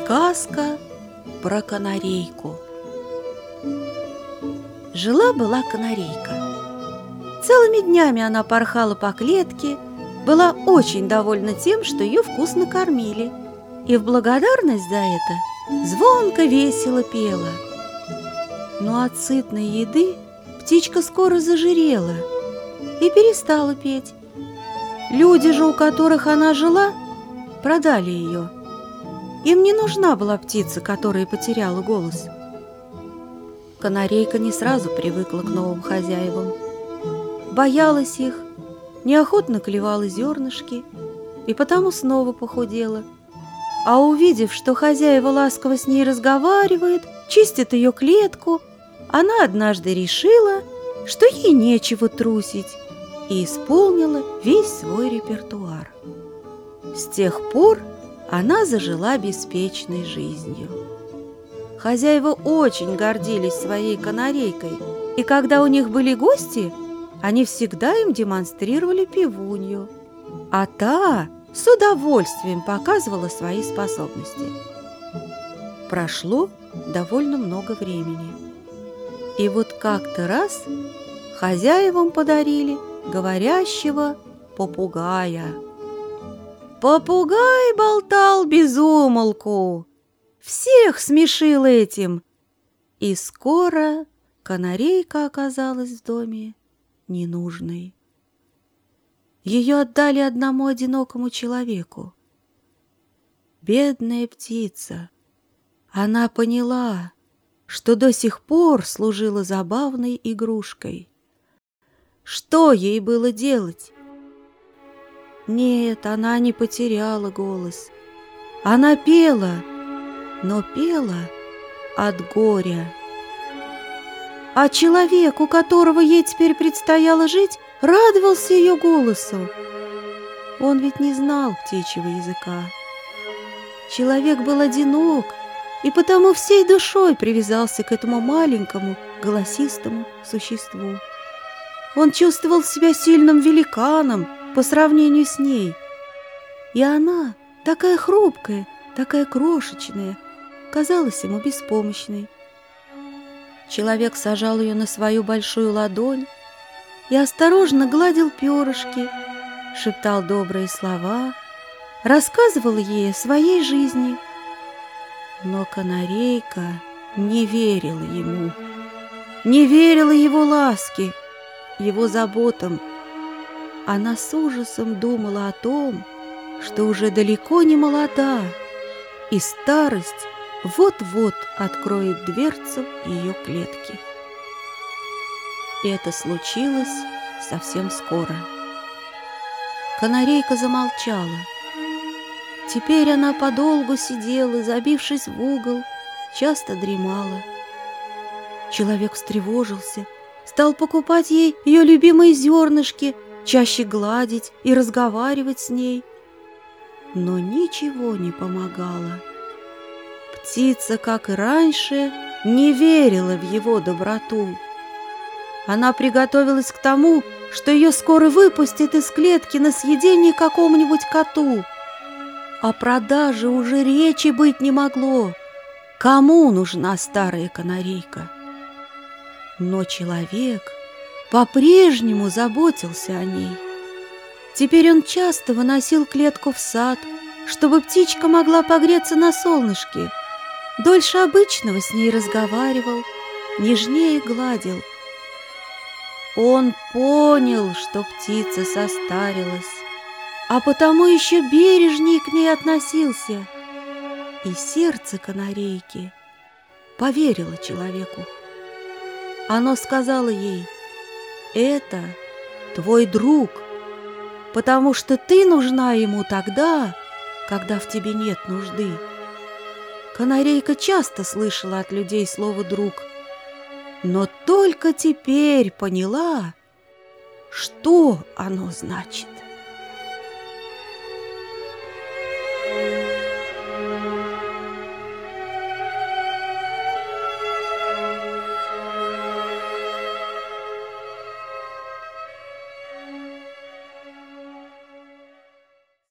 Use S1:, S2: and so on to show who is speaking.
S1: Сказка про канарейку. Жила-была канарейка. Целыми днями она порхала по клетке, была очень довольна тем, что ее вкусно кормили, и в благодарность за это звонко весело пела. Но от сытной еды птичка скоро зажирела и перестала петь. Люди же, у которых она жила, продали ее. Им не нужна была птица, которая потеряла голос. Канарейка не сразу привыкла к новым хозяевам. Боялась их, неохотно клевала зернышки и потому снова похудела. А увидев, что хозяева ласково с ней разговаривают, чистят ее клетку, она однажды решила, что ей нечего трусить, и исполнила весь свой репертуар. С тех пор она зажила беспечной жизнью. Хозяева очень гордились своей канарейкой, и когда у них были гости, они всегда им демонстрировали певунью, а та с удовольствием показывала свои способности. Прошло довольно много времени, и вот как-то раз хозяевам подарили говорящего попугая. Попугай болтал без умолку, всех смешил этим, и скоро канарейка оказалась в доме ненужной. Ее отдали одному одинокому человеку. Бедная птица, она поняла, что до сих пор служила забавной игрушкой. Что ей было делать? Нет, она не потеряла голос. Она пела, но пела от горя. А человек, у которого ей теперь предстояло жить, радовался ее голосу. Он ведь не знал птичьего языка. Человек был одинок, и потому всей душой привязался к этому маленькому, голосистому существу. Он чувствовал себя сильным великаном по сравнению с ней. И она, такая хрупкая, такая крошечная, казалась ему беспомощной. Человек сажал ее на свою большую ладонь и осторожно гладил перышки, шептал добрые слова, рассказывал ей о своей жизни. Но канарейка не верила ему, не верила его ласке, его заботам. Она с ужасом думала о том, что уже далеко не молода, и старость вот-вот откроет дверцу ее клетки. И это случилось совсем скоро. Канарейка замолчала. Теперь она подолгу сидела, забившись в угол, часто дремала. Человек встревожился, стал покупать ей ее любимые зернышки, чаще гладить и разговаривать с ней. Но ничего не помогало. Птица, как и раньше, не верила в его доброту. Она приготовилась к тому, что ее скоро выпустят из клетки на съедение какому-нибудь коту. О продаже уже речи быть не могло. Кому нужна старая канарейка? Но человек по-прежнему заботился о ней. Теперь он часто выносил клетку в сад, чтобы птичка могла погреться на солнышке. Дольше обычного с ней разговаривал, нежнее гладил. Он понял, что птица состарилась, а потому еще бережнее к ней относился. И сердце канарейки поверило человеку. Оно сказало ей: «Это твой друг, потому что ты нужна ему тогда, когда в тебе нет нужды». Канарейка часто слышала от людей слово «друг», но только теперь поняла, что оно значит.